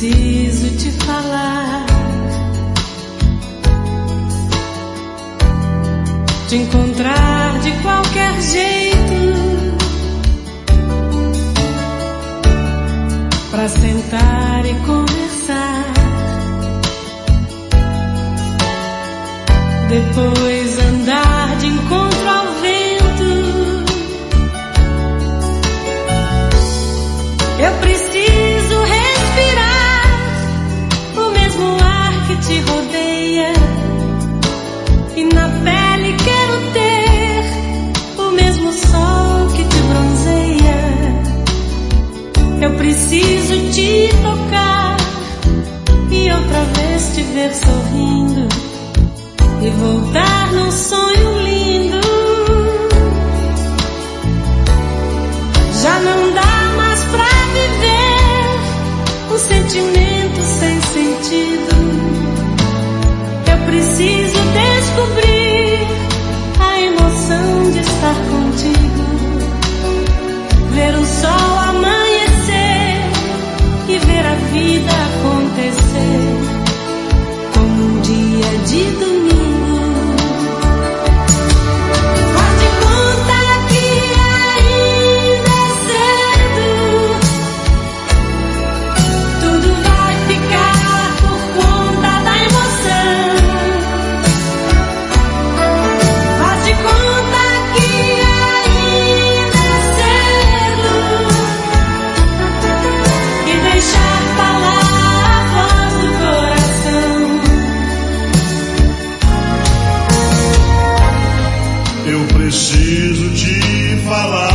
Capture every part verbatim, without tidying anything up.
preciso te falar, te encontrar de qualquer jeito, pra sentar e conversar, depois andar de encontro ao vento. Eu preciso respirar o mesmo ar que te rodeia, e na pele quero ter o mesmo sol que te bronzeia. Eu preciso te tocar e outra vez te ver sorrindo e voltar num sonho lindo. Já não dá mais pra viver um sentimento sem sentido. Eu preciso descobrir a emoção de estar contigo, ver o sol amanhecer e ver a vida acontecer como um dia de domingo. Preciso te falar,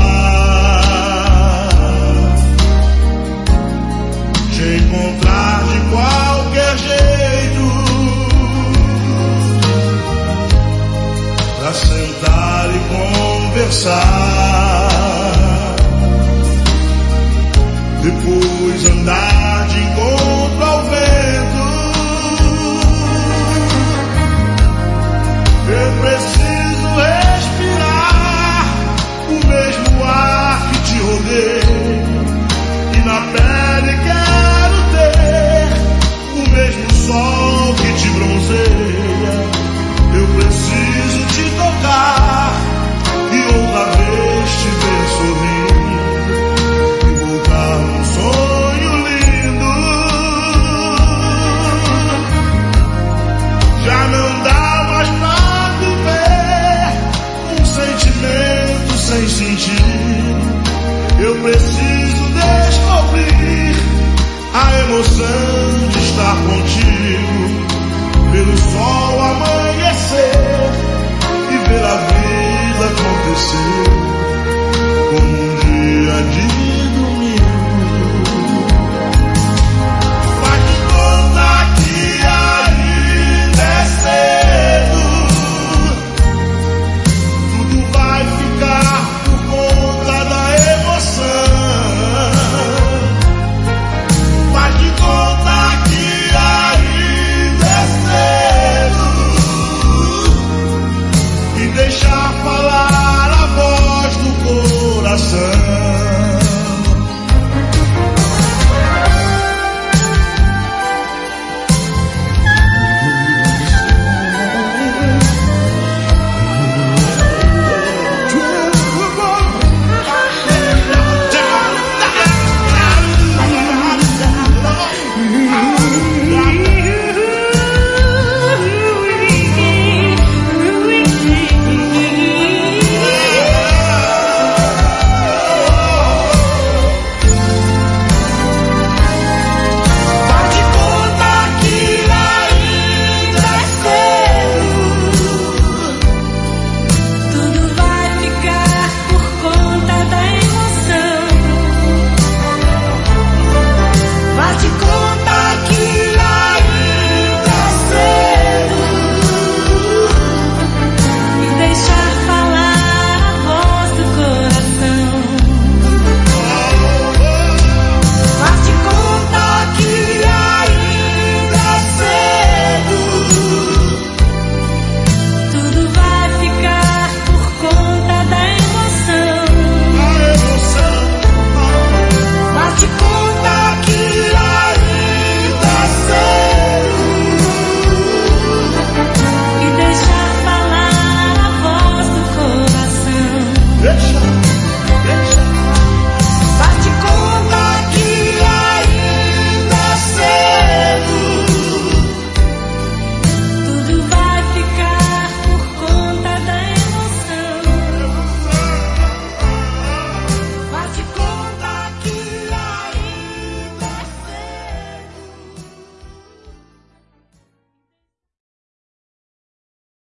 te encontrar de qualquer jeito, pra sentar e conversar, depois andar de encontro ao vento. Eu preciso respirar o mesmo ar que te rodeia, e na pele quero ter o mesmo sol que te bronzeia. Eu preciso te tocar e outra vez te ver sorrindo e voltar num sonho lindo. Já não dá mais pra viver um sentimento sem sentido. Eu preciso descobrir a emoção de estar contigo, ver o sol amanhecer e ver a vida acontecer